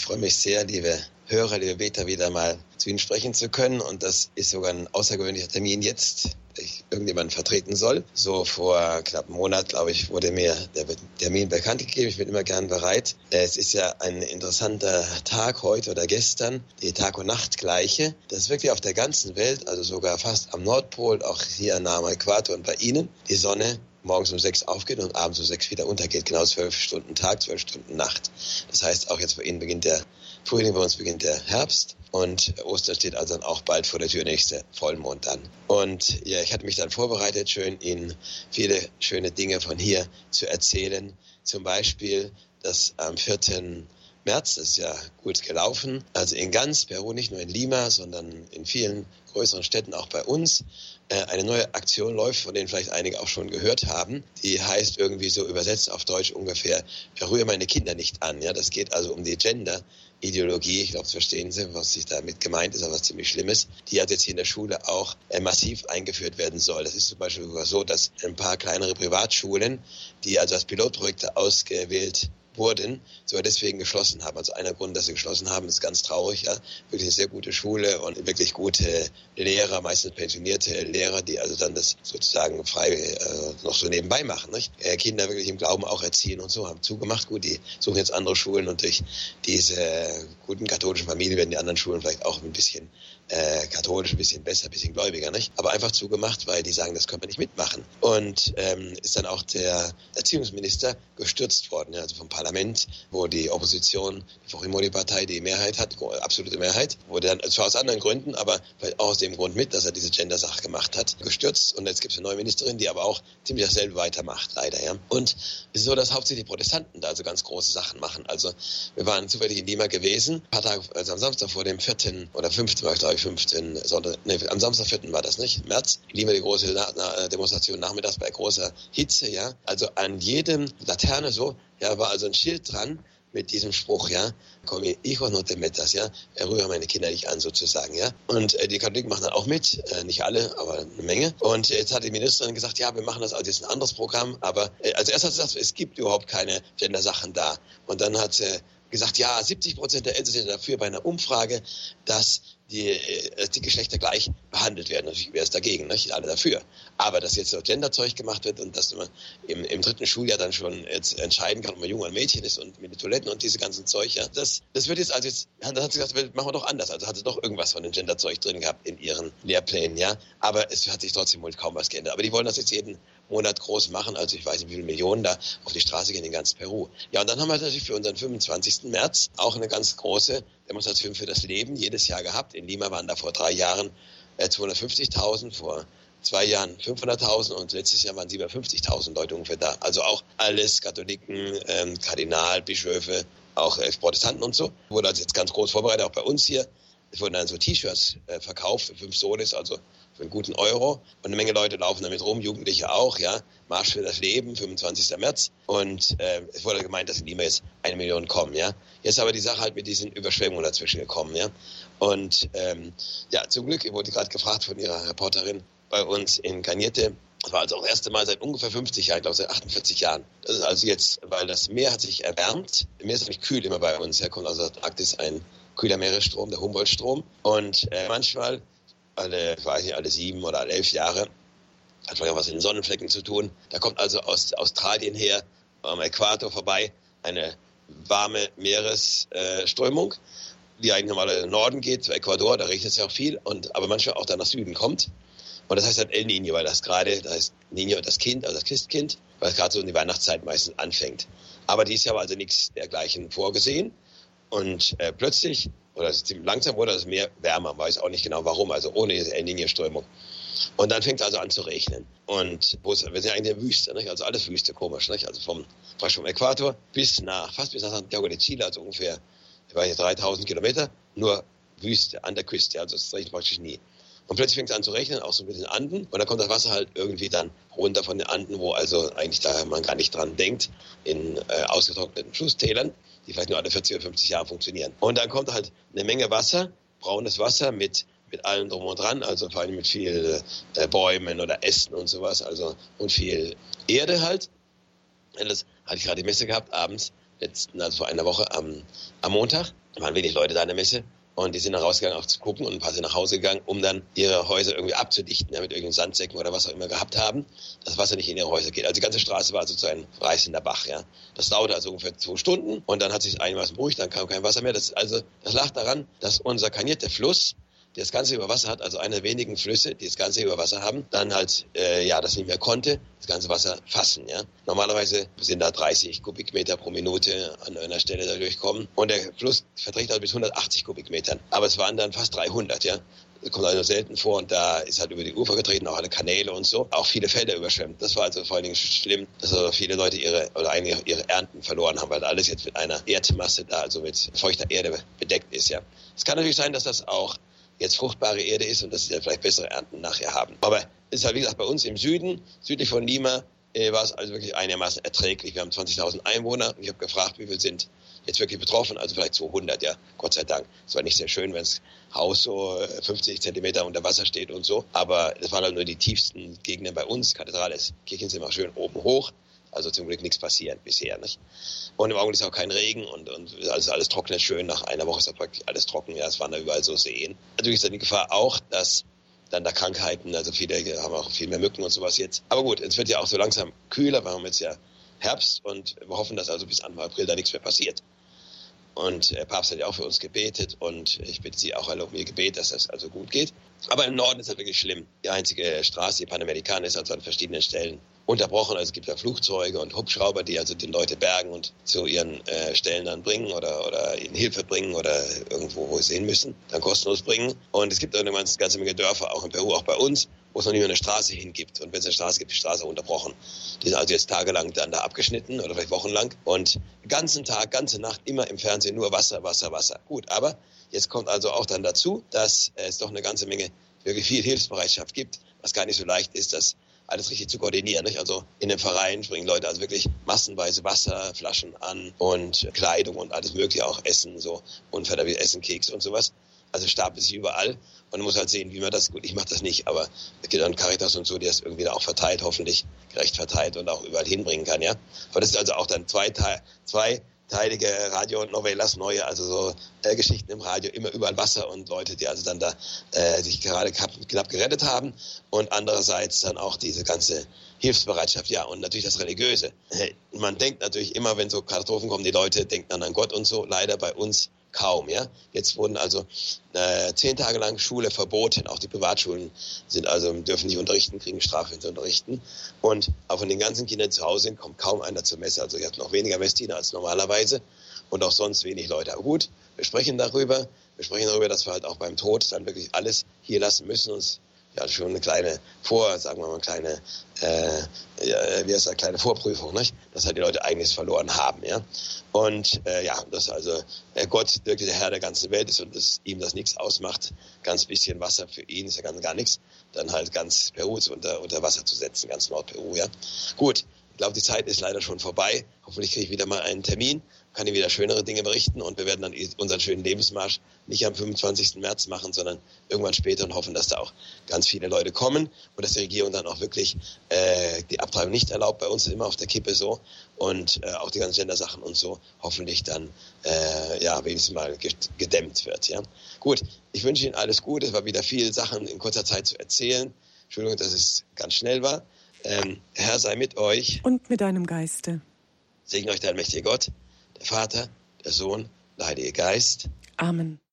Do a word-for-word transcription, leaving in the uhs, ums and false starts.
freue mich sehr, liebe Hörer, liebe Beter, wieder mal zu Ihnen sprechen zu können. Und das ist sogar ein außergewöhnlicher Termin jetzt, der ich irgendjemanden vertreten soll. So vor knapp einem Monat, glaube ich, wurde mir der Termin bekannt gegeben. Ich bin immer gern bereit. Es ist ja ein interessanter Tag heute oder gestern, die Tag- und Nachtgleiche. Das ist wirklich auf der ganzen Welt, also sogar fast am Nordpol, auch hier nah am Äquator und bei Ihnen, die Sonne morgens um sechs aufgeht und abends um sechs wieder untergeht. Genau zwölf Stunden Tag, zwölf Stunden Nacht. Das heißt, auch jetzt bei Ihnen beginnt der Frühling, bei uns beginnt der Herbst. Und Ostern steht also dann auch bald vor der Tür, nächste Vollmond dann. Und ja, ich hatte mich dann vorbereitet, schön Ihnen viele schöne Dinge von hier zu erzählen. Zum Beispiel, dass am vierten März, das ist ja gut gelaufen, also in ganz Peru, nicht nur in Lima, sondern in vielen größeren Städten, auch bei uns, eine neue Aktion läuft, von denen vielleicht einige auch schon gehört haben. Die heißt irgendwie so übersetzt auf Deutsch ungefähr, rühre meine Kinder nicht an. Ja, das geht also um die Gender-Ideologie. Ich glaube, das verstehen Sie, was sich damit gemeint ist, aber was ziemlich schlimm ist, die also jetzt hier in der Schule auch äh, massiv eingeführt werden soll. Das ist zum Beispiel sogar so, dass ein paar kleinere Privatschulen, die also als Pilotprojekte ausgewählt wurden, sogar deswegen geschlossen haben. Also einer Grund, dass sie geschlossen haben, ist ganz traurig. Ja, wirklich eine sehr gute Schule und wirklich gute Lehrer, meistens pensionierte Lehrer, die also dann das sozusagen frei äh, noch so nebenbei machen. Nicht? Äh, Kinder wirklich im Glauben auch erziehen und so, haben zugemacht. Gut, die suchen jetzt andere Schulen und durch diese guten katholischen Familien werden die anderen Schulen vielleicht auch ein bisschen äh, katholisch, ein bisschen besser, ein bisschen gläubiger. Nicht? Aber einfach zugemacht, weil die sagen, das können wir nicht mitmachen. Und ähm, ist dann auch der Erziehungsminister gestürzt worden, ja, also vom Parlament, wo die Opposition, die Fujimori-Partei, die Mehrheit hat, absolute Mehrheit, wurde dann, zwar aus anderen Gründen, aber vielleicht auch aus dem Grund mit, dass er diese Gender-Sache gemacht hat, gestürzt. Und jetzt gibt es eine neue Ministerin, die aber auch ziemlich dasselbe weitermacht, leider. Ja. Und es ist so, dass hauptsächlich Protestanten da also ganz große Sachen machen. Also wir waren zufällig in Lima gewesen, ein paar Tage, also am Samstag vor dem vierten oder fünften, war ich glaube ich fünften, Sonntag, nee, am Samstag vierten war das nicht, im März. In Lima die große Na- Na- Demonstration nachmittags bei großer Hitze, ja. Also an jedem Laterne so, ja, war also ein Schild dran mit diesem Spruch, ja, con mi hijo no te metas, ja, rühre meine Kinder nicht an, sozusagen, ja. Und äh, die Katholiken machen dann auch mit, äh, nicht alle, aber eine Menge. Und jetzt hat die Ministerin gesagt, ja, wir machen das also jetzt ein anderes Programm, aber äh, also erst hat sie gesagt, es gibt überhaupt keine Gender-Sachen da. Und dann hat sie gesagt, ja, siebzig Prozent der Eltern sind dafür bei einer Umfrage, dass die, die Geschlechter gleich behandelt werden. Natürlich wäre es dagegen, nicht? Alle dafür. Aber dass jetzt so Genderzeug gemacht wird und dass man im, im dritten Schuljahr dann schon jetzt entscheiden kann, ob man Junge oder Mädchen ist und mit den Toiletten und diese ganzen Zeug, ja, das, das wird jetzt, also jetzt, dann hat sie gesagt, machen wir doch anders. Also hat sie doch irgendwas von dem Genderzeug drin gehabt in ihren Lehrplänen, ja. Aber es hat sich trotzdem wohl kaum was geändert. Aber die wollen das jetzt jeden Monat groß machen, also ich weiß nicht, wie viele Millionen da auf die Straße gehen in ganz Peru. Ja, und dann haben wir natürlich für unseren fünfundzwanzigsten März auch eine ganz große Demonstration für das Leben jedes Jahr gehabt. In Lima waren da vor drei Jahren äh, zweihundertfünfzigtausend, vor zwei Jahren fünfhunderttausend und letztes Jahr waren siebenhundertfünfzigtausend Leute ungefähr da. Also auch alles, Katholiken, ähm, Kardinal, Bischöfe, auch äh, Protestanten und so. Wurde also jetzt ganz groß vorbereitet, auch bei uns hier. Es wurden dann so T-Shirts äh, verkauft für fünf Soles, also für einen guten Euro. Und eine Menge Leute laufen damit rum, Jugendliche auch, ja. Marsch für das Leben, fünfundzwanzigsten März. Und äh, es wurde gemeint, dass in Lima jetzt eine Million kommen, ja. Jetzt aber die Sache halt mit diesen Überschwemmungen dazwischen gekommen, ja. Und ähm, ja, zum Glück, ich wurde gerade gefragt von ihrer Reporterin bei uns in Cañete. Das war also auch das erste Mal seit ungefähr fünfzig Jahren, ich glaube seit achtundvierzig Jahren. Das ist also jetzt, weil das Meer hat sich erwärmt. Das Meer ist nämlich kühl immer bei uns. Da kommt also aus der Arktis ein kühler Meeresstrom, der Humboldt-Strom. Und äh, manchmal, alle, ich weiß nicht, alle sieben oder alle elf Jahre, hat vielleicht auch was mit den Sonnenflecken zu tun. Da kommt also aus Australien her, am Äquator vorbei, eine warme Meeresströmung, die eigentlich normal in den Norden geht, zu Ecuador, da regnet es ja auch viel, und aber manchmal auch dann nach Süden kommt. Und das heißt halt El Niño, weil das gerade, da heißt Niño das Kind, also das Christkind, weil es gerade so in die Weihnachtszeit meistens anfängt. Aber dieses Jahr war also nichts dergleichen vorgesehen. Und äh, plötzlich, oder ziemlich langsam wurde das Meer wärmer, man weiß auch nicht genau warum, also ohne diese El Niño-Strömung. Und dann fängt es also an zu regnen. Und wo es, wir sind ja eigentlich in der Wüste, nicht? Also alles Wüste, komisch, nicht? Also vom, vom Äquator bis nach, fast bis nach Santiago de Chile, also ungefähr, ich weiß nicht, dreitausend Kilometer, nur Wüste an der Küste, also es regnet praktisch nie. Und plötzlich fängt es an zu regnen, auch so mit den Anden. Und dann kommt das Wasser halt irgendwie dann runter von den Anden, wo also eigentlich da man gar nicht dran denkt, in äh, ausgetrockneten Flusstälern, die vielleicht nur alle vierzig oder fünfzig Jahre funktionieren. Und dann kommt halt eine Menge Wasser, braunes Wasser mit mit allem drum und dran, also vor allem mit viel äh, Bäumen oder Ästen und sowas, also und viel Erde halt. Und das hatte ich gerade die Messe gehabt, abends, letzten, also vor einer Woche am, am Montag. Da waren wenig Leute da in der Messe. Und die sind dann rausgegangen, auch zu gucken, und ein paar sind nach Hause gegangen, um dann ihre Häuser irgendwie abzudichten, ja, mit irgendwelchen Sandsäcken oder was auch immer gehabt haben, dass das Wasser nicht in ihre Häuser geht. Also die ganze Straße war also so ein reißender Bach. Ja. Das dauerte also ungefähr zwei Stunden und dann hat sich einigermaßen beruhigt, dann kam kein Wasser mehr. Das, also, das lag daran, dass unser kanierter Fluss, der das Ganze über Wasser hat, also einer der wenigen Flüsse, die das Ganze über Wasser haben, dann halt, äh, ja, das nicht mehr konnte, das ganze Wasser fassen, ja. Normalerweise sind da dreißig Kubikmeter pro Minute an einer Stelle da durchkommen und der Fluss verträgt halt bis hundertachtzig Kubikmetern, aber es waren dann fast dreihundert, ja. Das kommt also selten vor und da ist halt über die Ufer getreten, auch alle Kanäle und so, auch viele Felder überschwemmt. Das war also vor allen Dingen schlimm, dass also viele Leute ihre, oder eigentlich ihre Ernten verloren haben, weil alles jetzt mit einer Erdmasse da, also mit feuchter Erde bedeckt ist, ja. Es kann natürlich sein, dass das auch jetzt fruchtbare Erde ist und dass sie ja vielleicht bessere Ernten nachher haben. Aber es ist halt, wie gesagt, bei uns im Süden, südlich von Lima, äh, war es also wirklich einigermaßen erträglich. Wir haben zwanzigtausend Einwohner und ich habe gefragt, wie viele sind jetzt wirklich betroffen, also vielleicht zweihundert, ja, Gott sei Dank. Es war nicht sehr schön, wenn das Haus so fünfzig Zentimeter unter Wasser steht und so, aber es waren halt nur die tiefsten Gegenden bei uns. Kathedrale ist, Kirchen sind immer schön oben hoch. Also zum Glück nichts passiert bisher, nicht? Und im Augenblick ist auch kein Regen und, und also alles trocknet schön. Nach einer Woche ist da praktisch alles trocken. Ja, es waren da überall so Seen. Natürlich ist dann die Gefahr auch, dass dann da Krankheiten, also viele haben auch viel mehr Mücken und sowas jetzt. Aber gut, es wird ja auch so langsam kühler. Wir haben jetzt ja Herbst und wir hoffen, dass also bis Anfang April da nichts mehr passiert. Und der Papst hat ja auch für uns gebetet und ich bitte Sie auch alle um Ihr Gebet, dass das also gut geht. Aber im Norden ist es wirklich schlimm. Die einzige Straße, die Panamericana, ist also an verschiedenen Stellen unterbrochen. Also es gibt da Flugzeuge und Hubschrauber, die also die Leute bergen und zu ihren äh, Stellen dann bringen oder, oder ihnen Hilfe bringen oder irgendwo, wo sie hin müssen, dann kostenlos bringen. Und es gibt auch eine ganze Menge Dörfer, auch in Peru, auch bei uns, wo es noch nicht mehr eine Straße hingibt. Und wenn es eine Straße gibt, die Straße unterbrochen. Die sind also jetzt tagelang dann da abgeschnitten oder vielleicht wochenlang. Und den ganzen Tag, ganze Nacht immer im Fernsehen nur Wasser, Wasser, Wasser. Gut, aber jetzt kommt also auch dann dazu, dass es doch eine ganze Menge wirklich viel Hilfsbereitschaft gibt, was gar nicht so leicht ist, das alles richtig zu koordinieren. Nicht? Also in den Vereinen bringen Leute also wirklich massenweise Wasserflaschen an und Kleidung und alles mögliche, auch Essen, so Unfälle wie Essen, Keks und sowas. Also stapelt sich überall und man muss halt sehen, wie man das, gut, ich mache das nicht, aber es gibt dann Caritas und so, die das irgendwie da auch verteilt, hoffentlich gerecht verteilt und auch überall hinbringen kann, ja. Aber das ist also auch dann zwei, zwei teilige Radio-Novelas, neue, also so äh, Geschichten im Radio, immer überall Wasser und Leute, die also dann da äh, sich gerade knapp, knapp gerettet haben und andererseits dann auch diese ganze Hilfsbereitschaft, ja, und natürlich das Religiöse. Man denkt natürlich immer, wenn so Katastrophen kommen, die Leute denken dann an Gott und so, leider bei uns kaum, ja. Jetzt wurden also äh, zehn Tage lang Schule verboten. Auch die Privatschulen sind also, dürfen nicht unterrichten, kriegen Strafe, wenn sie unterrichten. Und auch von den ganzen Kindern zu Hause kommt kaum einer zur Messe. Also wir hatten noch weniger Messdiener als normalerweise und auch sonst wenig Leute. Aber gut, wir sprechen darüber. Wir sprechen darüber, dass wir halt auch beim Tod dann wirklich alles hier lassen müssen. Uns ja schon eine kleine Vor, sagen wir mal, eine kleine, äh, ja, wie heißt das, kleine Vorprüfung, nicht? Dass halt die Leute einiges verloren haben, ja. Und äh, ja, dass also äh, Gott wirklich der Herr der ganzen Welt ist und dass ihm das nichts ausmacht, ganz bisschen Wasser für ihn ist ja ganz gar nichts, dann halt ganz Peru unter unter Wasser zu setzen, ganz Nordperu, ja. Gut, ich glaube, die Zeit ist leider schon vorbei. Hoffentlich kriege ich wieder mal einen Termin, kann Ihnen wieder schönere Dinge berichten und wir werden dann unseren schönen Lebensmarsch nicht am fünfundzwanzigsten März machen, sondern irgendwann später und hoffen, dass da auch ganz viele Leute kommen und dass die Regierung dann auch wirklich äh, die Abtreibung nicht erlaubt. Bei uns ist immer auf der Kippe so und äh, auch die ganzen Gender-Sachen und so hoffentlich dann äh, ja wenigstens mal gedämmt wird. Ja, gut. Ich wünsche Ihnen alles Gute. Es war wieder viele Sachen in kurzer Zeit zu erzählen. Entschuldigung, dass es ganz schnell war. Ähm, Herr sei mit euch. Und mit deinem Geiste. Segne euch der allmächtige Gott, der Vater, der Sohn, der Heilige Geist. Amen.